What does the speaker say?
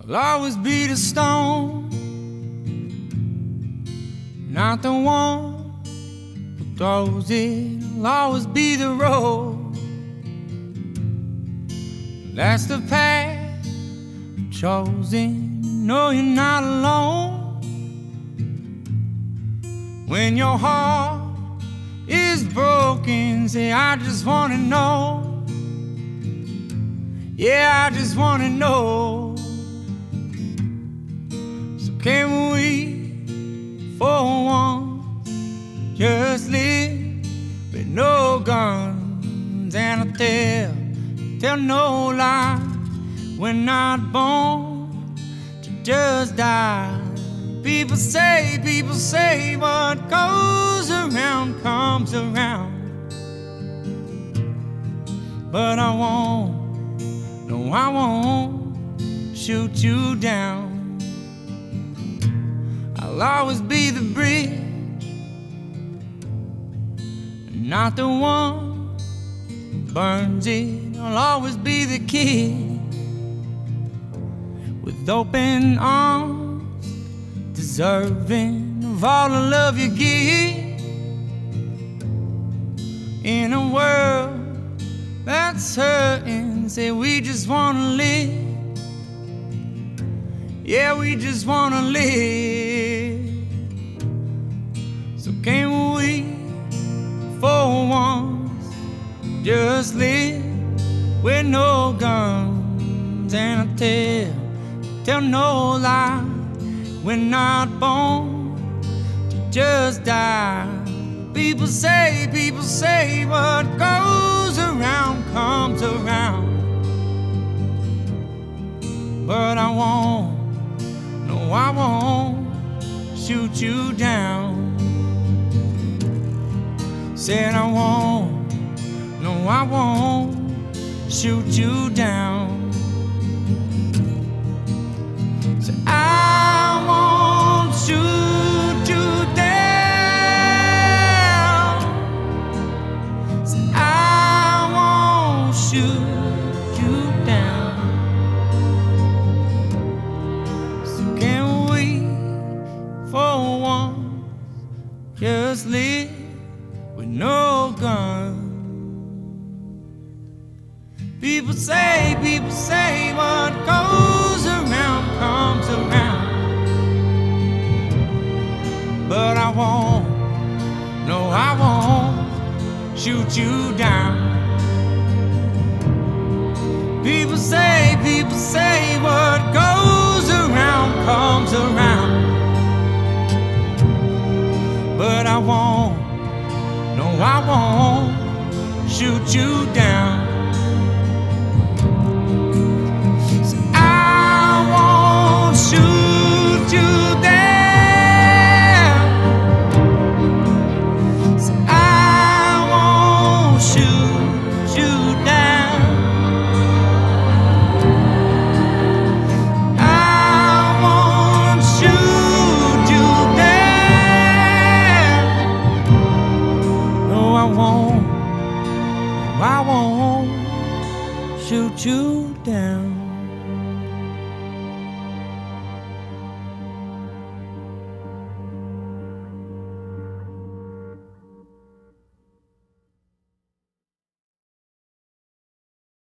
I'll always be the stone, not the one who throws it. I'll always be the road, that's the path chosen. No, you're not alone. When your heart is broken, say, I just wanna know. Yeah, I just wanna know. So can we, for once, just live with no guns? And I tell no lie. We're not born to just die. People say what goes around comes around. But I won't, no I won't shoot you down. I'll always be the bridge, not the one who burns it. I'll always be the kid with open arms, deserving of all the love you give. In a world that's hurting, say we just wanna live. Yeah, we just wanna live. So can we, for once, just live with no guns? And I tell no lie. We're not born to just die. People say what goes around comes around. But I won't, no I won't shoot you down. Said I won't, no I won't shoot you down. Said I won't shoot you down. Said I won't shoot you down. So can we, for once, just live with no guns? People say what goes around comes around. But I won't, no I won't shoot you down. People say what goes around comes around. But I won't, no I won't shoot you down. So I won't shoot you down. I won't shoot you down.